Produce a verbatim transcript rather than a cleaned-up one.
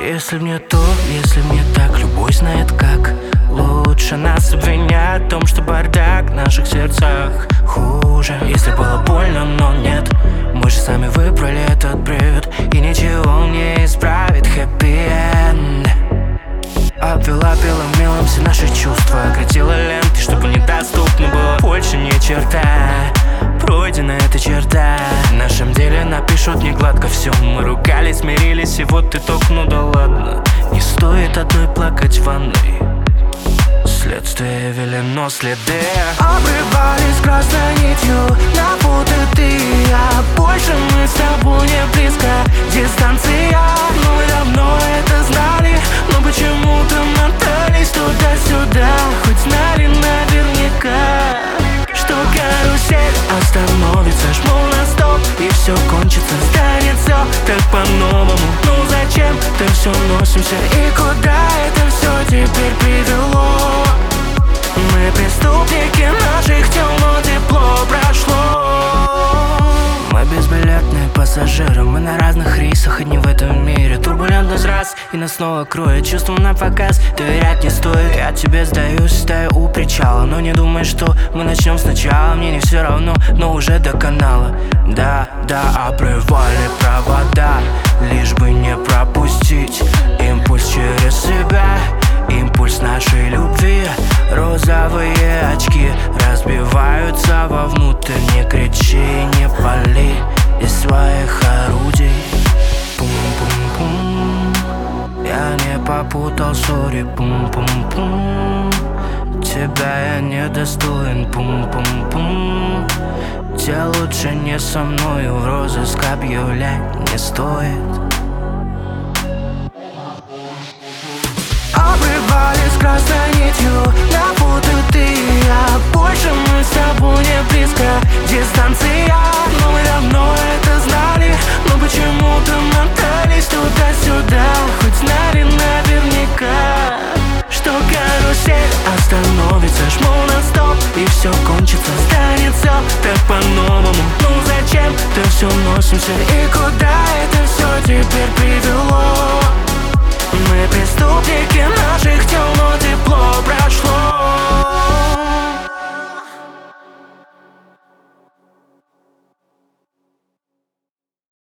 Если мне то, если мне так, любой знает как. Лучше нас обвинять в том, что бардак в наших сердцах хуже. Если было больно, но нет, мы же сами выбрали этот бред, и ничего не исправит хэппи-энд. Обвела белым мелом все наши чувства, оградила ленты, чтобы недоступно было больше ни черта. Пройдена эта черта, в нашем деле напишут не гладко все. Мы ругались, смирились, и вот итог, ну да ладно. Не стоит одной плакать в ванной, следствие велено следы. Обрывались красной нитью на путы ты и я. Больше мы с тобой не близко, дистанция. Но мы давно это знали, но почему-то мотались туда-сюда. Хоть знали наверняка, что карусель остановится, жму на стоп, и все кончится, станет все так по-новому. Ну зачем ты все носимся, и куда это все теперь привело? Мы преступники наших тел, но тепло прошло. Мы безбилетные пассажиры, мы на разных рейсах, одни в этом мире. Турбулентность раз, и нас снова кроет. Чувством на показ, доверять не стоит. Я тебе сдаюсь, стою у причала, но не думай, что мы начнем сначала. Мне не все равно, но уже до канала. Да, да, обрывали провода, лишь бы не пропустить импульс через себя, импульс нашей любви. Розовые очки разбиваются вовнутрь. Не кричи, не пали из своих орудий. Пум-пум-пум, я не попутал, сори, пум-пум-пум. Тебя я недостоин, пум-пум-пум. Те лучше не со мною, в розыск объявлять не стоит. Обрывались красной нитью на путы ты и я. Больше мы с тобой не близко, дистанция. Но мы давно это знали, но почему-то мотались туда-сюда. Хоть знали наверняка, что карусель остановится, жму на стоп, и все кончится, станет все так по-новому. Ну зачем ты все носимся, и куда это все теперь привело? Мы преступники наших тел, но тепло прошло.